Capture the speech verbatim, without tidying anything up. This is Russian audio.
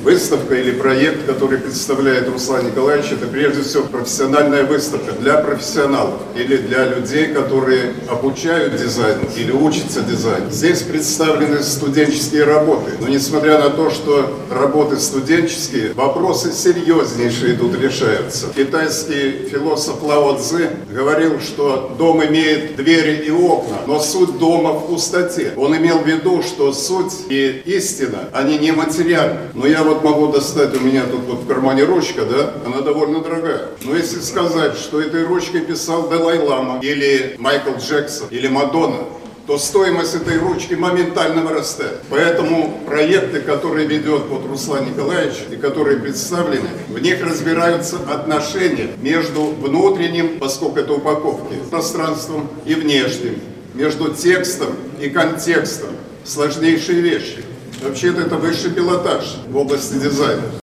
Выставка или проект, который представляет Руслан Николаевич, это прежде всего профессиональная выставка для профессионалов или для людей, которые обучают дизайну или учатся дизайну. Здесь представлены студенческие работы, но несмотря на то, что работы студенческие, вопросы серьезнейшие тут решаются. Китайский философ Лао Цзы говорил, что дом имеет двери и окна, но суть дома в пустоте. Он имел в виду, что суть и истина, они не материальны. Но я вот могу достать, у меня тут вот в кармане ручка, да, она довольно дорогая. Но если сказать, что этой ручкой писал Далай-лама, или Майкл Джексон, или Мадонна, то стоимость этой ручки моментально вырастает. Поэтому проекты, которые ведет вот Руслан Николаевич и которые представлены, в них разбираются отношения между внутренним, поскольку это упаковки, пространством и внешним, между текстом и контекстом. Сложнейшие вещи. Вообще-то это высший пилотаж в области дизайна.